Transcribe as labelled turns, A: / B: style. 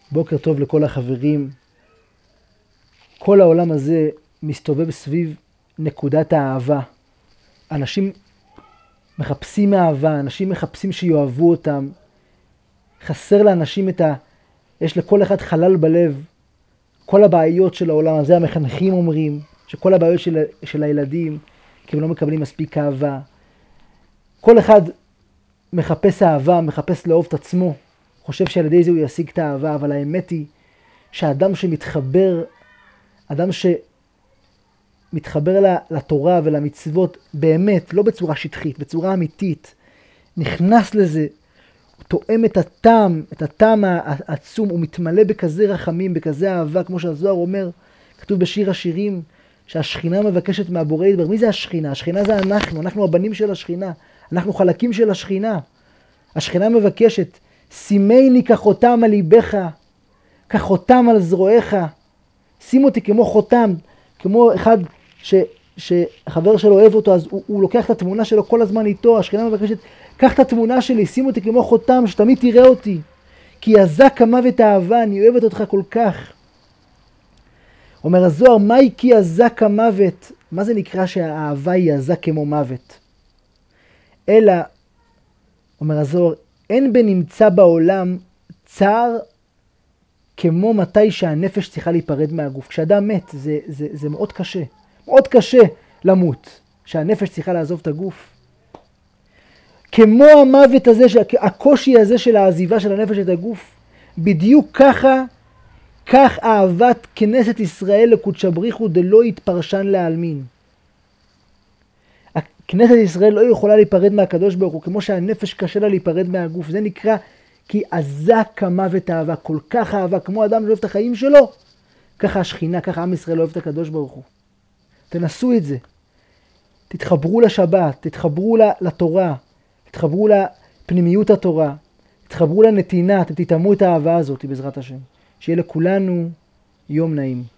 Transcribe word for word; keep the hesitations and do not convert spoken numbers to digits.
A: בוקר טוב לכל החברים. כל העולם הזה מסתובב סביב נקודת האהבה. אנשים מחפשים אהבה, אנשים מחפשים שיואהבו אותם. חסר לאנשים את ה... יש לכל אחד חלל בלב. כל הבעיות של העולם הזה, המחנכים אומרים, שכל הבעיות של, של הילדים, כי הם לא מקבלים מספיק אהבה. כל אחד מחפש אהבה, מחפש לאהוב את עצמו. חושב שעל ידי זה הוא ישיג את האהבה, אבל האמת היא שהאדם שמתחבר, אדם שמתחבר לתורה ולמצוות באמת, לא בצורה שטחית, בצורה אמיתית, נכנס לזה, הוא תואם את הטעם, את הטעם העצום, הוא מתמלא בכזה רחמים, בכזה אהבה, כמו שהזוהר אומר, כתוב בשיר השירים, שהשכינה מבקשת מהבורא יתברך. מי זה השכינה? השכינה זה אנחנו, אנחנו הבנים של השכינה, אנחנו חלקים של השכינה. השכינה מבקשת, שימני כחותם על ליבך, כחותם על זרועיך, שים אותי כמו חותם, כמו אחד ש, שחבר שלו אוהב אותו, אז הוא, הוא לוקח את התמונה שלו כל הזמן איתו. השכינה מבקשת, קח את התמונה שלי, שים אותי כמו חותם, שתמיד תראה אותי. כי יזק המוות האהבה, אני אוהבת אותך כל כך. אומר הזוהר, מהי כי יזק המוות? מה זה נקרא שהאהבה היא יזק כמו מוות? אלא, אומר הזוהר, אין בנמצא בעולם צער כמו מתי שהנפש צריכה להיפרד מהגוף. כשאדם מת, זה, זה, זה מאוד קשה. מאוד קשה למות, שהנפש צריכה לעזוב את הגוף. כמו המוות הזה, הקושי הזה של העזיבה של הנפש את הגוף, בדיוק ככה, כך אהבת כנסת ישראל לקודשא בריחו דלא יתפרשן להעלמין. כנסת ישראל לא יכולה להיפרד מהקדוש ברוך הוא, כמו שהנפש קשה לה להיפרד מהגוף. זה נקרא כי עזק המוות אהבה, כל כך אהבה, כמו אדם שאוהב את החיים שלו, ככה השכינה, ככה עם ישראל אוהב את הקדוש ברוך הוא. תנסו את זה. תתחברו לשבת, תתחברו לתורה, תתחברו לפנימיות התורה, תתחברו לנתינה, אתם תתאמו את האהבה הזאת בעזרת השם. שיהיה לכולנו יום נעים.